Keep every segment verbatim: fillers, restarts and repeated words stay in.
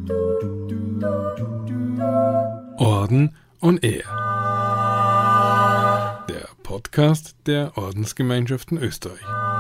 Orden on Air. Der Podcast der Ordensgemeinschaften Österreich.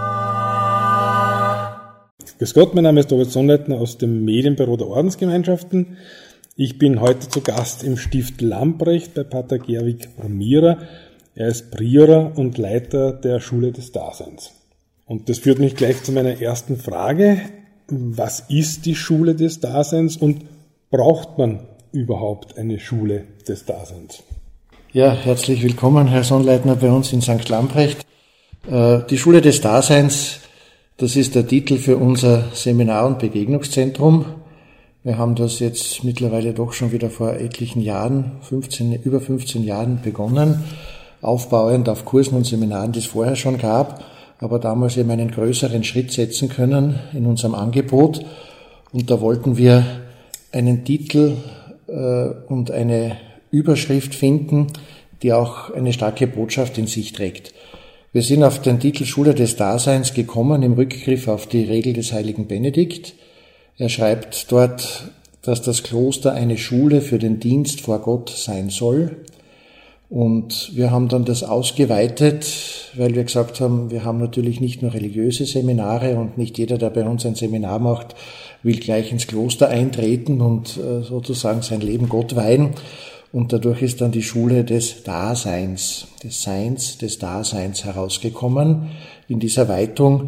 Grüß Gott, mein Name ist Robert Sonnleitner aus dem Medienbüro der Ordensgemeinschaften. Ich bin heute zu Gast im Stift Lamprecht bei Pater Gerwig Romira. Er ist Prior und Leiter der Schule des Daseins. Und das führt mich gleich zu meiner ersten Frage. Was ist die Schule des Daseins und braucht man überhaupt eine Schule des Daseins? Ja, herzlich willkommen, Herr Sonnleitner, bei uns in Sankt Lamprecht. Die Schule des Daseins, das ist der Titel für unser Seminar- und Begegnungszentrum. Wir haben das jetzt mittlerweile doch schon wieder vor etlichen Jahren, fünfzehn, über fünfzehn Jahren begonnen, aufbauend auf Kursen und Seminaren, die es vorher schon gab, aber damals eben einen größeren Schritt setzen können in unserem Angebot. Und da wollten wir einen Titel und eine Überschrift finden, die auch eine starke Botschaft in sich trägt. Wir sind auf den Titel Schule des Daseins gekommen im Rückgriff auf die Regel des heiligen Benedikt. Er schreibt dort, dass das Kloster eine Schule für den Dienst vor Gott sein soll. Und wir haben dann das ausgeweitet, weil wir gesagt haben, wir haben natürlich nicht nur religiöse Seminare und nicht jeder, der bei uns ein Seminar macht, will gleich ins Kloster eintreten und sozusagen sein Leben Gott weihen. Und dadurch ist dann die Schule des Daseins, des Seins, des Daseins herausgekommen in dieser Weitung.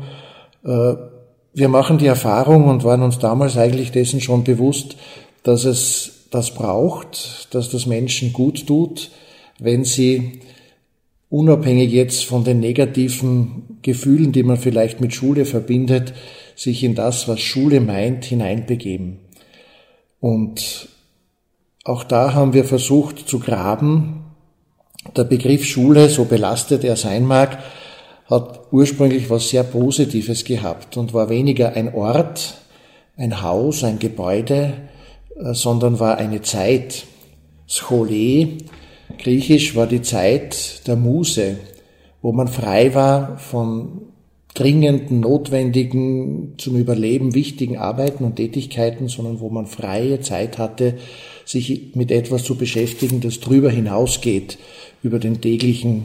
Wir machen die Erfahrung und waren uns damals eigentlich dessen schon bewusst, dass es das braucht, dass das Menschen gut tut, wenn sie unabhängig jetzt von den negativen Gefühlen, die man vielleicht mit Schule verbindet, sich in das, was Schule meint, hineinbegeben. Und auch da haben wir versucht zu graben. Der Begriff Schule, so belastet er sein mag, hat ursprünglich was sehr Positives gehabt und war weniger ein Ort, ein Haus, ein Gebäude, sondern war eine Zeit. Schole, griechisch, war die Zeit der Muse, wo man frei war von dringenden, notwendigen, zum Überleben wichtigen Arbeiten und Tätigkeiten, sondern wo man freie Zeit hatte, sich mit etwas zu beschäftigen, das drüber hinausgeht, über den täglichen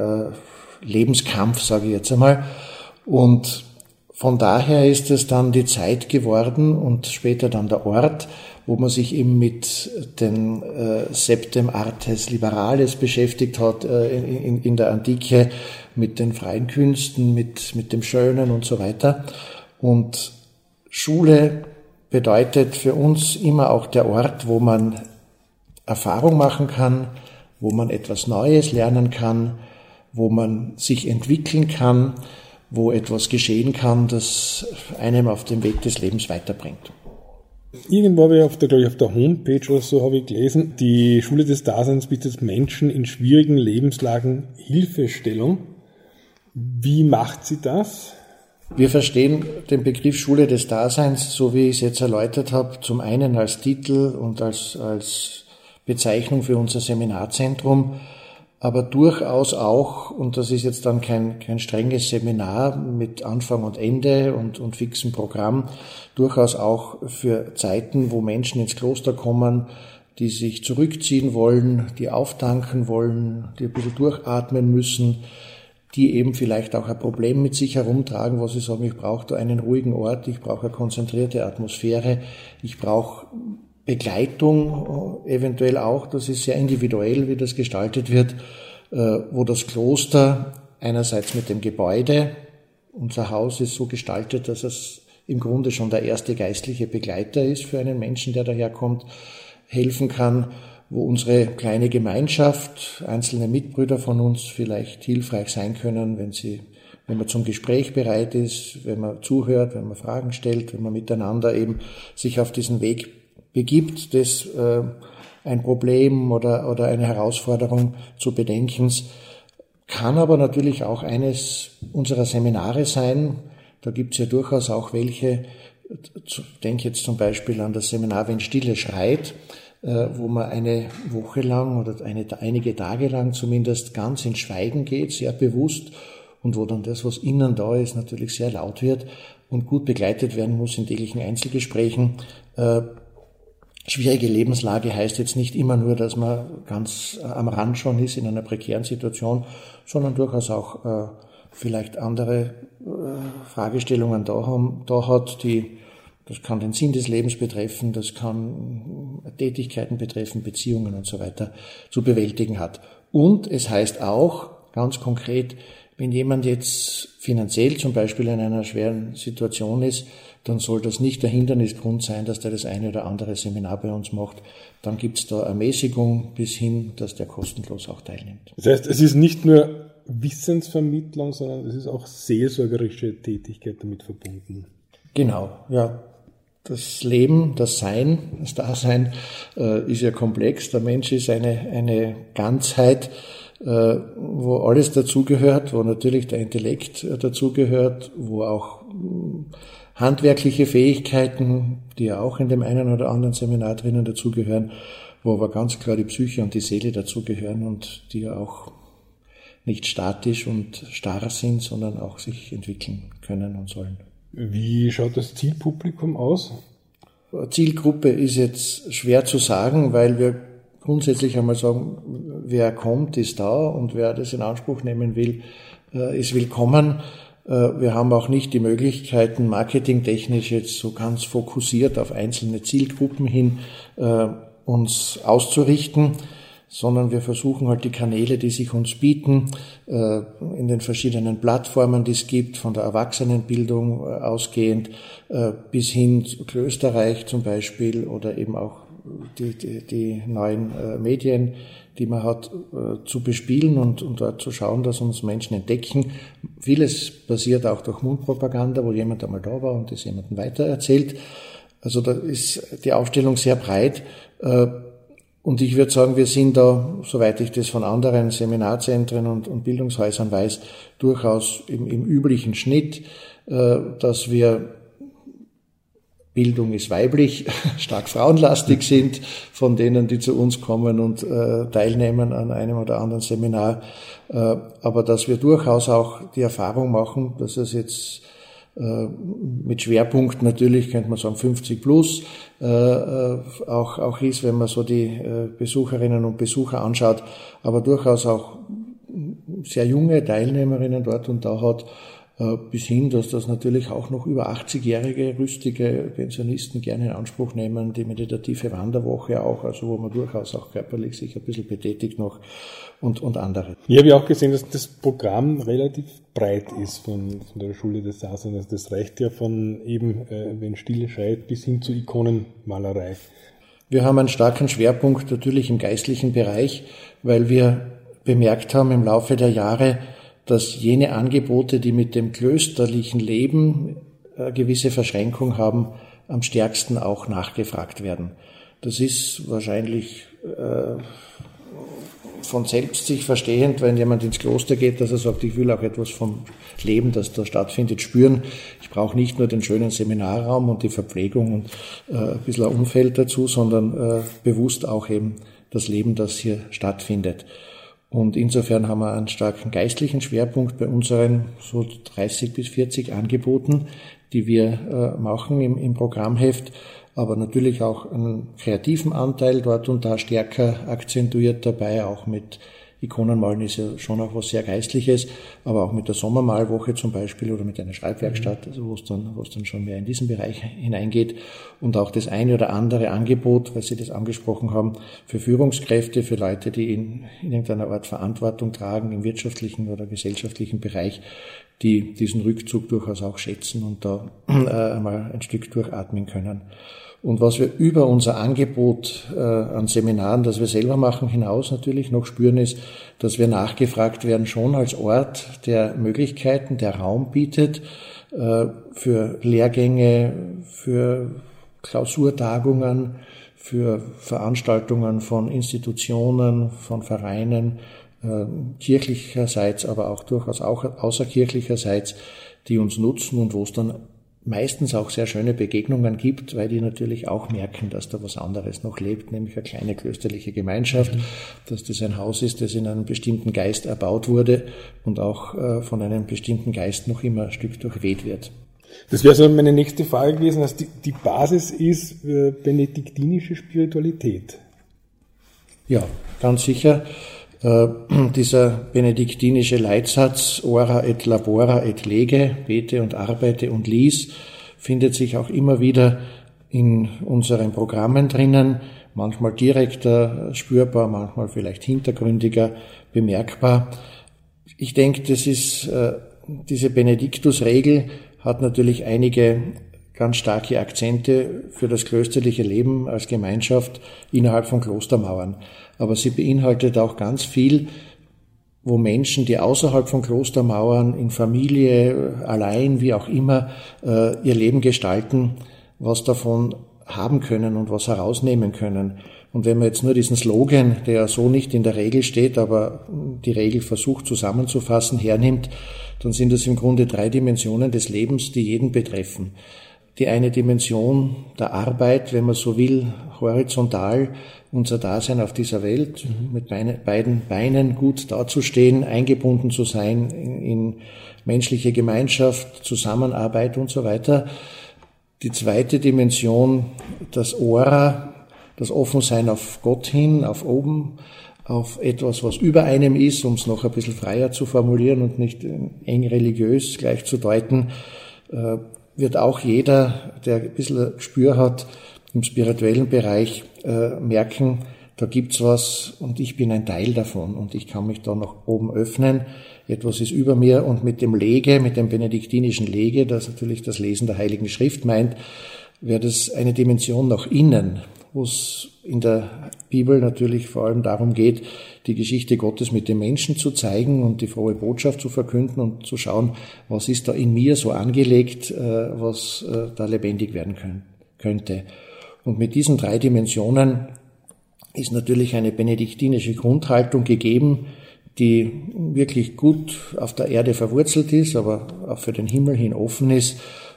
äh, Lebenskampf, sage ich jetzt einmal. Und von daher ist es dann die Zeit geworden und später dann der Ort, wo man sich eben mit den äh, Septem Artes Liberales beschäftigt hat, äh, in, in der Antike, mit den freien Künsten, mit, mit dem Schönen und so weiter. Und Schule bedeutet für uns immer auch der Ort, wo man Erfahrung machen kann, wo man etwas Neues lernen kann, wo man sich entwickeln kann, wo etwas geschehen kann, das einem auf dem Weg des Lebens weiterbringt. Irgendwo habe ich auf der, glaube ich, auf der Homepage oder so habe ich gelesen, die Schule des Daseins bietet Menschen in schwierigen Lebenslagen Hilfestellung. Wie macht sie das? Wir verstehen den Begriff Schule des Daseins, so wie ich es jetzt erläutert habe, zum einen als Titel und als, als Bezeichnung für unser Seminarzentrum, aber durchaus auch, und das ist jetzt dann kein, kein strenges Seminar mit Anfang und Ende und, und fixem Programm, durchaus auch für Zeiten, wo Menschen ins Kloster kommen, die sich zurückziehen wollen, die auftanken wollen, die ein bisschen durchatmen müssen, die eben vielleicht auch ein Problem mit sich herumtragen, wo sie sagen, ich brauche da einen ruhigen Ort, ich brauche eine konzentrierte Atmosphäre, ich brauche Begleitung eventuell auch, das ist sehr individuell, wie das gestaltet wird, wo das Kloster einerseits mit dem Gebäude, unser Haus ist so gestaltet, dass es im Grunde schon der erste geistliche Begleiter ist für einen Menschen, der daherkommt, helfen kann, wo unsere kleine Gemeinschaft, einzelne Mitbrüder von uns vielleicht hilfreich sein können, wenn sie, wenn man zum Gespräch bereit ist, wenn man zuhört, wenn man Fragen stellt, wenn man miteinander eben sich auf diesen Weg begibt, das äh, ein Problem oder, oder eine Herausforderung zu bedenkens, kann aber natürlich auch eines unserer Seminare sein. Da gibt es ja durchaus auch welche, ich denke jetzt zum Beispiel an das Seminar Wenn Stille schreit, wo man eine Woche lang oder eine, einige Tage lang zumindest ganz ins Schweigen geht, sehr bewusst, und wo dann das, was innen da ist, natürlich sehr laut wird und gut begleitet werden muss in täglichen Einzelgesprächen. schwierige Lebenslage heißt jetzt nicht immer nur, dass man ganz am Rand schon ist in einer prekären Situation, sondern durchaus auch äh, vielleicht andere äh, Fragestellungen da, haben, da hat, die, das kann den Sinn des Lebens betreffen, das kann Tätigkeiten betreffen, Beziehungen und so weiter, zu bewältigen hat. Und es heißt auch, ganz konkret, wenn jemand jetzt finanziell zum Beispiel in einer schweren Situation ist, dann soll das nicht der Hindernisgrund sein, dass der das eine oder andere Seminar bei uns macht. Dann gibt es da Ermäßigung bis hin, dass der kostenlos auch teilnimmt. Das heißt, es ist nicht nur Wissensvermittlung, sondern es ist auch seelsorgerische Tätigkeit damit verbunden. Genau, ja. Das Leben, das Sein, das Dasein äh, ist ja komplex. Der Mensch ist eine, eine Ganzheit, äh, wo alles dazugehört, wo natürlich der Intellekt äh, dazugehört, wo auch äh, handwerkliche Fähigkeiten, die ja auch in dem einen oder anderen Seminar drinnen dazugehören, wo aber ganz klar die Psyche und die Seele dazugehören und die ja auch nicht statisch und starr sind, sondern auch sich entwickeln können und sollen. Wie schaut das Zielpublikum aus? Zielgruppe ist jetzt schwer zu sagen, weil wir grundsätzlich einmal sagen, wer kommt, ist da und wer das in Anspruch nehmen will, ist willkommen. Wir haben auch nicht die Möglichkeiten, marketingtechnisch jetzt so ganz fokussiert auf einzelne Zielgruppen hin uns auszurichten, sondern wir versuchen halt die Kanäle, die sich uns bieten, in den verschiedenen Plattformen, die es gibt, von der Erwachsenenbildung ausgehend bis hin zu Klösterreich zum Beispiel oder eben auch die, die, die neuen Medien, die man hat, zu bespielen und, und dort zu schauen, dass uns Menschen entdecken. Vieles passiert auch durch Mundpropaganda, wo jemand einmal da war und das jemandem weitererzählt. Also da ist die Aufstellung sehr breit. Und ich würde sagen, wir sind da, soweit ich das von anderen Seminarzentren und, und Bildungshäusern weiß, durchaus im, im üblichen Schnitt, äh, dass wir, Bildung ist weiblich, stark frauenlastig sind, von denen, die zu uns kommen und äh, teilnehmen an einem oder anderen Seminar, äh, aber dass wir durchaus auch die Erfahrung machen, dass es jetzt mit Schwerpunkt natürlich, könnte man sagen, fünfzig plus, äh, auch, auch ist, wenn man so die äh, Besucherinnen und Besucher anschaut, aber durchaus auch sehr junge Teilnehmerinnen dort und da hat, äh, bis hin, dass das natürlich auch noch über achtzigjährige, rüstige Pensionisten gerne in Anspruch nehmen, die meditative Wanderwoche auch, also wo man durchaus auch körperlich sich ein bisschen betätigt noch und, und andere. Ich habe ja auch gesehen, dass das Programm relativ breit ist von, von der Schule des Daseins. Das reicht ja von eben, äh, wenn Stille schreit, bis hin zu Ikonenmalerei. Wir haben einen starken Schwerpunkt natürlich im geistlichen Bereich, weil wir bemerkt haben im Laufe der Jahre, dass jene Angebote, die mit dem klösterlichen Leben eine gewisse Verschränkung haben, am stärksten auch nachgefragt werden. Das ist wahrscheinlich äh, von selbst sich verstehend, wenn jemand ins Kloster geht, dass er sagt, ich will auch etwas vom Leben, das da stattfindet, spüren. Ich brauche nicht nur den schönen Seminarraum und die Verpflegung und äh, ein bisschen ein Umfeld dazu, sondern äh, bewusst auch eben das Leben, das hier stattfindet. Und insofern haben wir einen starken geistlichen Schwerpunkt bei unseren so dreißig bis vierzig Angeboten, die wir äh, machen im, im Programmheft, aber natürlich auch einen kreativen Anteil dort und da stärker akzentuiert dabei, auch mit Ikonenmalen ist ja schon auch was sehr Geistliches, aber auch mit der Sommermalwoche zum Beispiel oder mit einer Schreibwerkstatt, also wo es dann, wo es dann schon mehr in diesen Bereich hineingeht und auch das eine oder andere Angebot, weil Sie das angesprochen haben, für Führungskräfte, für Leute, die in, in irgendeiner Art Verantwortung tragen im wirtschaftlichen oder gesellschaftlichen Bereich, die diesen Rückzug durchaus auch schätzen und da äh, einmal ein Stück durchatmen können. Und was wir über unser Angebot äh, an Seminaren, das wir selber machen, hinaus natürlich noch spüren, ist, dass wir nachgefragt werden, schon als Ort der Möglichkeiten, der Raum bietet äh, für Lehrgänge, für Klausurtagungen, für Veranstaltungen von Institutionen, von Vereinen, äh, kirchlicherseits, aber auch durchaus auch außerkirchlicherseits, die uns nutzen und wo es dann meistens auch sehr schöne Begegnungen gibt, weil die natürlich auch merken, dass da was anderes noch lebt, nämlich eine kleine klösterliche Gemeinschaft, mhm. dass das ein Haus ist, das in einem bestimmten Geist erbaut wurde und auch äh, von einem bestimmten Geist noch immer ein Stück durchweht wird. Das wäre so meine nächste Frage gewesen. Also die, die Basis ist äh, benediktinische Spiritualität. Ja, ganz sicher. Äh, dieser benediktinische Leitsatz, ora et labora et lege, bete und arbeite und lies, findet sich auch immer wieder in unseren Programmen drinnen, manchmal direkter spürbar, manchmal vielleicht hintergründiger bemerkbar. Ich denke, das ist, äh, diese Benediktusregel hat natürlich einige ganz starke Akzente für das klösterliche Leben als Gemeinschaft innerhalb von Klostermauern. Aber sie beinhaltet auch ganz viel, wo Menschen, die außerhalb von Klostermauern, in Familie, allein, wie auch immer, ihr Leben gestalten, was davon haben können und was herausnehmen können. Und wenn man jetzt nur diesen Slogan, der so nicht in der Regel steht, aber die Regel versucht zusammenzufassen, hernimmt, dann sind es im Grunde drei Dimensionen des Lebens, die jeden betreffen. Die eine Dimension der Arbeit, wenn man so will, horizontal, unser Dasein auf dieser Welt, mhm. mit beiden Beinen gut dazustehen, eingebunden zu sein in, in menschliche Gemeinschaft, Zusammenarbeit und so weiter. Die zweite Dimension, das Ora, das Offensein auf Gott hin, auf oben, auf etwas, was über einem ist, um es noch ein bisschen freier zu formulieren und nicht eng religiös gleich zu deuten, äh, wird auch jeder, der ein bisschen Gespür hat im spirituellen Bereich, äh, merken, da gibt's was und ich bin ein Teil davon und ich kann mich da nach oben öffnen. Etwas ist über mir und mit dem Lege, mit dem benediktinischen Lege, das natürlich das Lesen der Heiligen Schrift meint, wäre das eine Dimension nach innen, wo es in der Bibel natürlich vor allem darum geht, die Geschichte Gottes mit den Menschen zu zeigen und die frohe Botschaft zu verkünden und zu schauen, was ist da in mir so angelegt, was da lebendig werden könnte. Und mit diesen drei Dimensionen ist natürlich eine benediktinische Grundhaltung gegeben, die wirklich gut auf der Erde verwurzelt ist, aber auch für den Himmel hin offen ist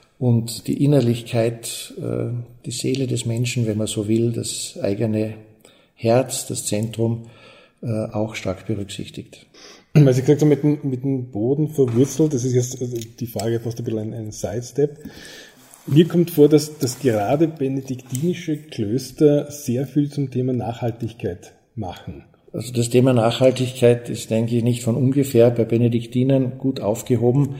und die Innerlichkeit, die Seele des Menschen, wenn man so will, das eigene Herz, das Zentrum auch stark berücksichtigt. Weil Sie gesagt haben, mit dem, mit dem Boden verwurzelt, das ist jetzt die Frage fast ein bisschen ein, ein Sidestep. Mir kommt vor, dass, dass gerade benediktinische Klöster sehr viel zum Thema Nachhaltigkeit machen. Also das Thema Nachhaltigkeit ist, denke ich, nicht von ungefähr bei Benediktinern gut aufgehoben.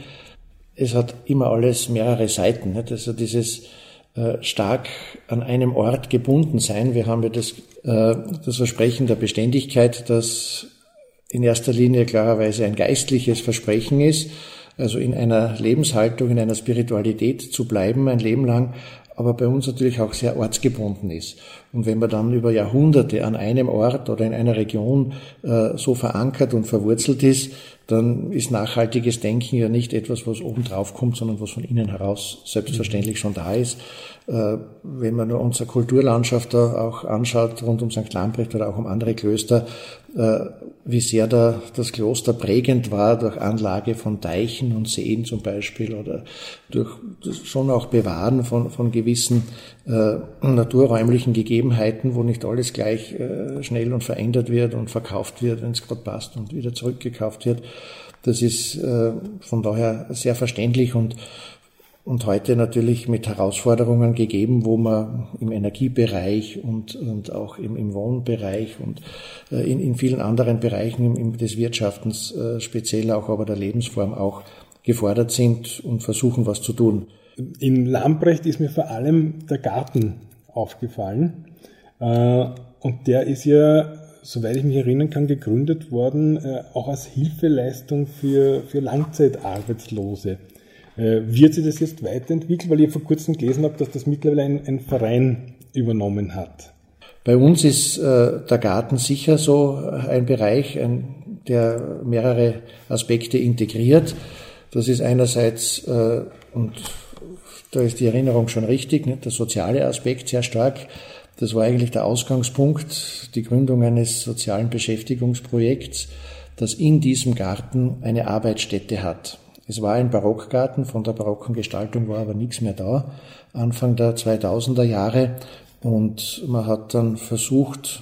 Es hat immer alles mehrere Seiten, nicht? Also dieses äh, stark an einem Ort gebunden sein. Wir haben ja das, äh, das Versprechen der Beständigkeit, das in erster Linie klarerweise ein geistliches Versprechen ist, also in einer Lebenshaltung, in einer Spiritualität zu bleiben, ein Leben lang, aber bei uns natürlich auch sehr ortsgebunden ist. Und wenn man dann über Jahrhunderte an einem Ort oder in einer Region äh, so verankert und verwurzelt ist, dann ist nachhaltiges Denken ja nicht etwas, was oben drauf kommt, sondern was von innen heraus selbstverständlich schon da ist. Äh, wenn man nur unsere Kulturlandschaft da auch anschaut, rund um Sankt Lamprecht oder auch um andere Klöster, äh, wie sehr da das Kloster prägend war durch Anlage von Teichen und Seen zum Beispiel oder durch das schon auch Bewahren von, von gewissen äh, naturräumlichen Gegebenheiten, wo nicht alles gleich äh, schnell und verändert wird und verkauft wird, wenn es gerade passt und wieder zurückgekauft wird. Das ist äh, von daher sehr verständlich und Und heute natürlich mit Herausforderungen gegeben, wo man im Energiebereich und, und auch im, im Wohnbereich und äh, in, in vielen anderen Bereichen im, im, des Wirtschaftens, äh, speziell auch aber der Lebensform auch gefordert sind und versuchen, was zu tun. In Lamprecht ist mir vor allem der Garten aufgefallen. Äh, und der ist ja, soweit ich mich erinnern kann, gegründet worden, äh, auch als Hilfeleistung für, für Langzeitarbeitslose. Wird sich das jetzt weiterentwickelt, weil ich vor kurzem gelesen habe, dass das mittlerweile ein, ein Verein übernommen hat? Bei uns ist äh, der Garten sicher so ein Bereich, ein, der mehrere Aspekte integriert. Das ist einerseits, äh, und da ist die Erinnerung schon richtig, nicht, der soziale Aspekt sehr stark. Das war eigentlich der Ausgangspunkt, die Gründung eines sozialen Beschäftigungsprojekts, das in diesem Garten eine Arbeitsstätte hat. Es war ein Barockgarten, von der barocken Gestaltung war aber nichts mehr da, Anfang der zweitausender Jahre. Und man hat dann versucht,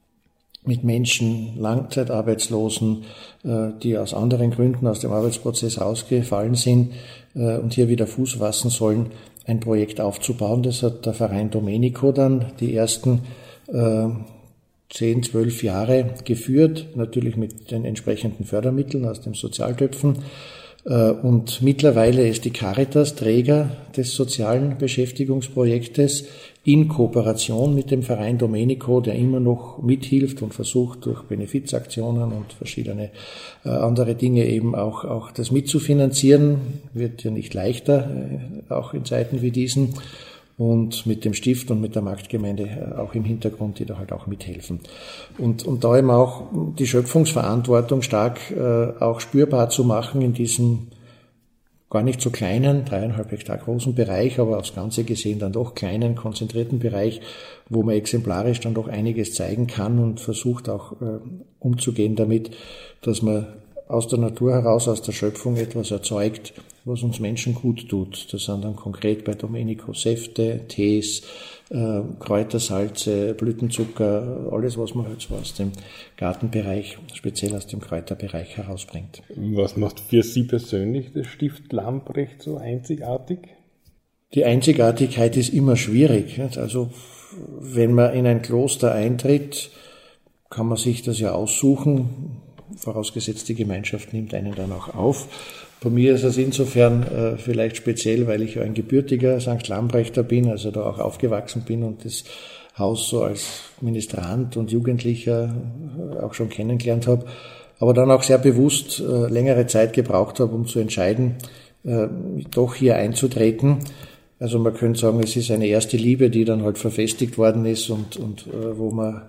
mit Menschen, Langzeitarbeitslosen, die aus anderen Gründen aus dem Arbeitsprozess rausgefallen sind, und hier wieder Fuß fassen sollen, ein Projekt aufzubauen. Das hat der Verein Domenico dann die ersten äh, zehn, zwölf Jahre geführt, natürlich mit den entsprechenden Fördermitteln aus den Sozialtöpfen. Und mittlerweile ist die Caritas Träger des sozialen Beschäftigungsprojektes in Kooperation mit dem Verein Domenico, der immer noch mithilft und versucht, durch Benefizaktionen und verschiedene andere Dinge eben auch, auch das mitzufinanzieren. Wird ja nicht leichter, auch in Zeiten wie diesen. Und mit dem Stift und mit der Marktgemeinde auch im Hintergrund, die da halt auch mithelfen. Und, und da eben auch die Schöpfungsverantwortung stark äh, auch spürbar zu machen in diesem gar nicht so kleinen, dreieinhalb Hektar großen Bereich, aber aufs Ganze gesehen dann doch kleinen, konzentrierten Bereich, wo man exemplarisch dann doch einiges zeigen kann und versucht auch äh, umzugehen damit, dass man aus der Natur heraus, aus der Schöpfung etwas erzeugt, was uns Menschen gut tut. Das sind dann konkret bei Domenico Säfte, Tees, äh, Kräutersalze, Blütenzucker, alles, was man halt so aus dem Gartenbereich, speziell aus dem Kräuterbereich herausbringt. Was macht für Sie persönlich das Stift Lamprecht so einzigartig? Die Einzigartigkeit ist immer schwierig. Also wenn man in ein Kloster eintritt, kann man sich das ja aussuchen, vorausgesetzt die Gemeinschaft nimmt einen dann auch auf. Bei mir ist es insofern äh, vielleicht speziell, weil ich ja ein gebürtiger Sankt Lamprechter bin, also da auch aufgewachsen bin und das Haus so als Ministrant und Jugendlicher äh, auch schon kennengelernt habe, aber dann auch sehr bewusst äh, längere Zeit gebraucht habe, um zu entscheiden, äh, doch hier einzutreten. Also man könnte sagen, es ist eine erste Liebe, die dann halt verfestigt worden ist und, und äh, wo man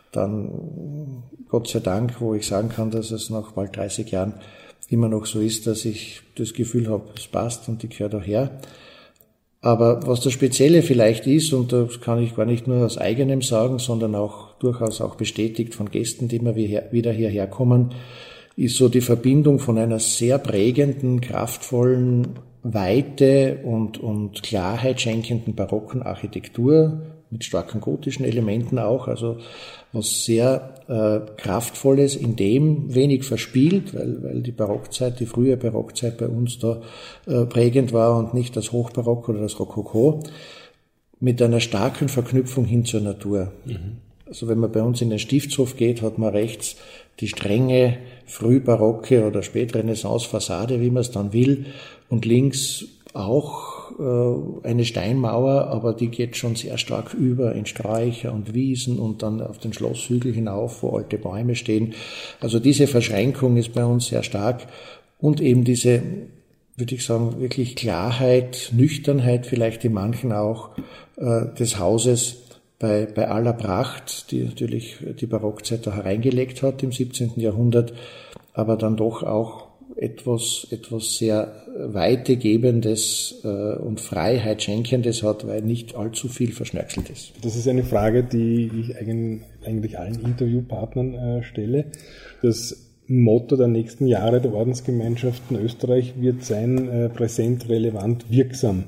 dann, Gott sei Dank, wo ich sagen kann, dass es nach bald dreißig Jahren immer noch so ist, dass ich das Gefühl habe, es passt und ich gehöre daher. Aber was das Spezielle vielleicht ist, und das kann ich gar nicht nur aus eigenem sagen, sondern auch durchaus auch bestätigt von Gästen, die immer wieder hierher kommen, ist so die Verbindung von einer sehr prägenden, kraftvollen, Weite und, und Klarheit schenkenden barocken Architektur, mit starken gotischen Elementen auch, also was sehr äh, Kraftvolles, in dem wenig verspielt, weil, weil die Barockzeit, die frühe Barockzeit bei uns da äh, prägend war und nicht das Hochbarock oder das Rokoko, mit einer starken Verknüpfung hin zur Natur. Mhm. Also wenn man bei uns in den Stiftshof geht, hat man rechts die strenge, frühbarocke oder Spätrenaissance-Fassade, wie man es dann will, und links auch eine Steinmauer, aber die geht schon sehr stark über in Sträucher und Wiesen und dann auf den Schlosshügel hinauf, wo alte Bäume stehen. Also diese Verschränkung ist bei uns sehr stark und eben diese, würde ich sagen, wirklich Klarheit, Nüchternheit vielleicht in manchen auch äh, des Hauses bei, bei aller Pracht, die natürlich die Barockzeit da hereingelegt hat im siebzehnten Jahrhundert, aber dann doch auch etwas, etwas sehr Weitegebendes äh, und Freiheit schenkendes hat, weil nicht allzu viel verschnörkelt ist. Das ist eine Frage, die ich eigentlich allen Interviewpartnern äh, stelle. Das Motto der nächsten Jahre der Ordensgemeinschaften Österreich wird sein, äh, präsent, relevant, wirksam.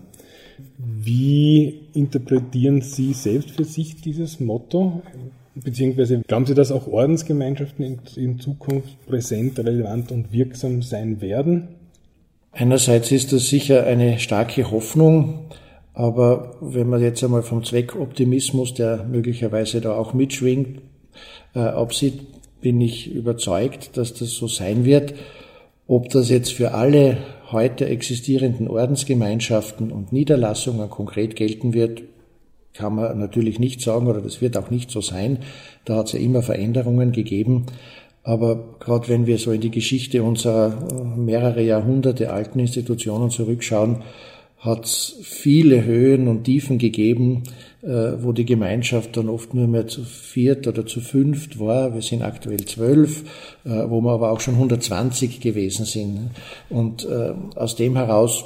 Wie interpretieren Sie selbst für sich dieses Motto? Beziehungsweise glauben Sie, dass auch Ordensgemeinschaften in, in Zukunft präsent, relevant und wirksam sein werden? Einerseits ist das sicher eine starke Hoffnung, aber wenn man jetzt einmal vom Zweckoptimismus, der möglicherweise da auch mitschwingt, äh, absieht, bin ich überzeugt, dass das so sein wird. Ob das jetzt für alle heute existierenden Ordensgemeinschaften und Niederlassungen konkret gelten wird, kann man natürlich nicht sagen, oder das wird auch nicht so sein. Da hat es ja immer Veränderungen gegeben. Aber gerade wenn wir so in die Geschichte unserer mehrere Jahrhunderte alten Institutionen zurückschauen, hat es viele Höhen und Tiefen gegeben, wo die Gemeinschaft dann oft nur mehr zu viert oder zu fünft war. Wir sind aktuell zwölf, wo wir aber auch schon hundertzwanzig gewesen sind. Und aus dem heraus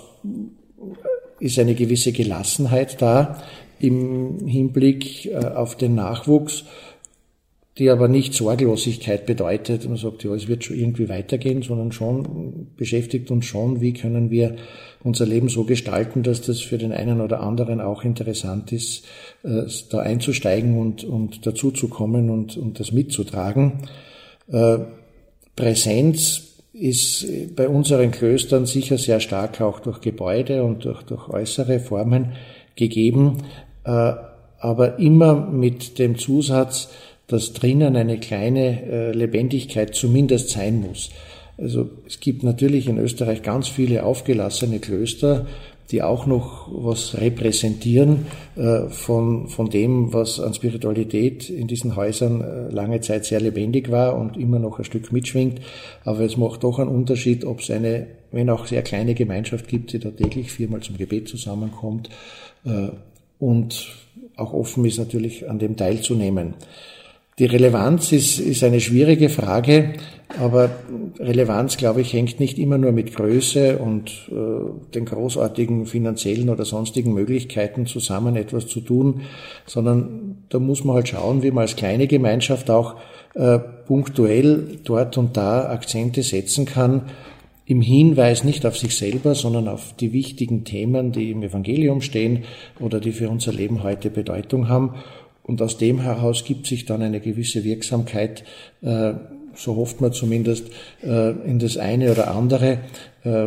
ist eine gewisse Gelassenheit da im Hinblick auf den Nachwuchs, die aber nicht Sorglosigkeit bedeutet. Man sagt, ja, es wird schon irgendwie weitergehen, sondern schon beschäftigt uns schon, wie können wir unser Leben so gestalten, dass das für den einen oder anderen auch interessant ist, da einzusteigen und, und dazu zu kommen und, und das mitzutragen. Präsenz ist bei unseren Klöstern sicher sehr stark auch durch Gebäude und durch, durch äußere Formen gegeben, äh, aber immer mit dem Zusatz, dass drinnen eine kleine äh, Lebendigkeit zumindest sein muss. Also es gibt natürlich in Österreich ganz viele aufgelassene Klöster, die auch noch was repräsentieren äh, von, von dem, was an Spiritualität in diesen Häusern äh, lange Zeit sehr lebendig war und immer noch ein Stück mitschwingt. Aber es macht doch einen Unterschied, ob es eine, wenn auch sehr kleine Gemeinschaft gibt, die da täglich viermal zum Gebet zusammenkommt äh, und auch offen ist, natürlich an dem teilzunehmen. Die Relevanz ist, ist eine schwierige Frage, aber Relevanz, glaube ich, hängt nicht immer nur mit Größe und äh, den großartigen finanziellen oder sonstigen Möglichkeiten zusammen etwas zu tun, sondern da muss man halt schauen, wie man als kleine Gemeinschaft auch äh, punktuell dort und da Akzente setzen kann, im Hinweis nicht auf sich selber, sondern auf die wichtigen Themen, die im Evangelium stehen oder die für unser Leben heute Bedeutung haben. Und aus dem heraus gibt sich dann eine gewisse Wirksamkeit, äh, so hofft man zumindest, äh, in das eine oder andere, äh,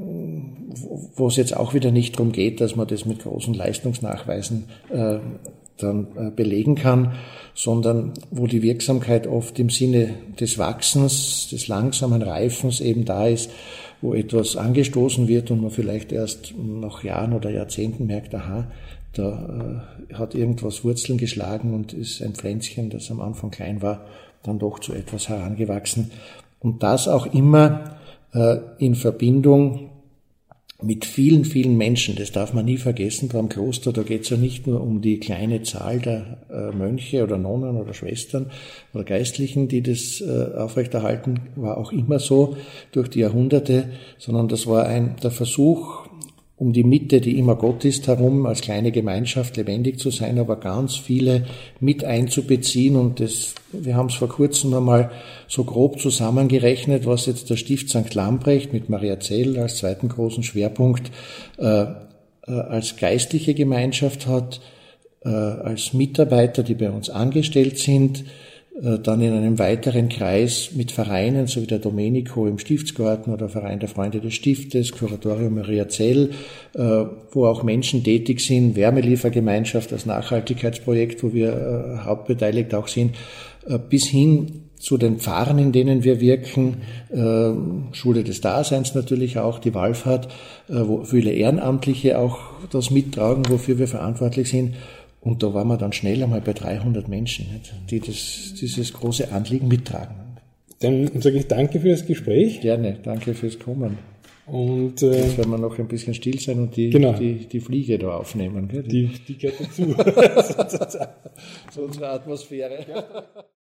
wo es jetzt auch wieder nicht darum geht, dass man das mit großen Leistungsnachweisen äh, dann äh, belegen kann, sondern wo die Wirksamkeit oft im Sinne des Wachsens, des langsamen Reifens eben da ist, wo etwas angestoßen wird und man vielleicht erst nach Jahren oder Jahrzehnten merkt, aha, da äh, hat irgendwas Wurzeln geschlagen und ist ein Pflänzchen, das am Anfang klein war, dann doch zu etwas herangewachsen. Und das auch immer äh, in Verbindung mit vielen, vielen Menschen. Das darf man nie vergessen beim Kloster. Da geht es ja nicht nur um die kleine Zahl der äh, Mönche oder Nonnen oder Schwestern oder Geistlichen, die das äh, aufrechterhalten, war auch immer so durch die Jahrhunderte, sondern das war ein der Versuch, um die Mitte, die immer Gott ist, herum, als kleine Gemeinschaft lebendig zu sein, aber ganz viele mit einzubeziehen. Und das, wir haben es vor kurzem einmal so grob zusammengerechnet, was jetzt der Stift Sankt Lamprecht mit Maria Zell als zweiten großen Schwerpunkt äh, äh, als geistliche Gemeinschaft hat, äh, als Mitarbeiter, die bei uns angestellt sind, dann in einem weiteren Kreis mit Vereinen, so wie der Domenico im Stiftsgarten oder Verein der Freunde des Stiftes, Kuratorium Maria Zell, wo auch Menschen tätig sind, Wärmeliefergemeinschaft, das Nachhaltigkeitsprojekt, wo wir hauptbeteiligt auch sind, bis hin zu den Pfarren, in denen wir wirken, Schule des Daseins natürlich auch, die Wallfahrt, wo viele Ehrenamtliche auch das mittragen, wofür wir verantwortlich sind. Und da waren wir dann schnell einmal bei dreihundert Menschen, die das, dieses große Anliegen mittragen. Dann sage ich danke für das Gespräch. Gerne, danke fürs Kommen. Und äh, jetzt werden wir noch ein bisschen still sein und die, genau. die, die Fliege da aufnehmen. Gell? Die, die gehört dazu. So unsere Atmosphäre. Ja.